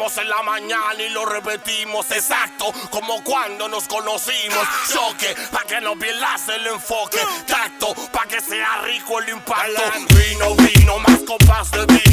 dijimos en la mañana y lo repetimos exacto como cuando nos conocimos. Choque, pa' que no pierdas el enfoque. Tacto, pa' que sea rico el impacto. Vino, más copas de vino.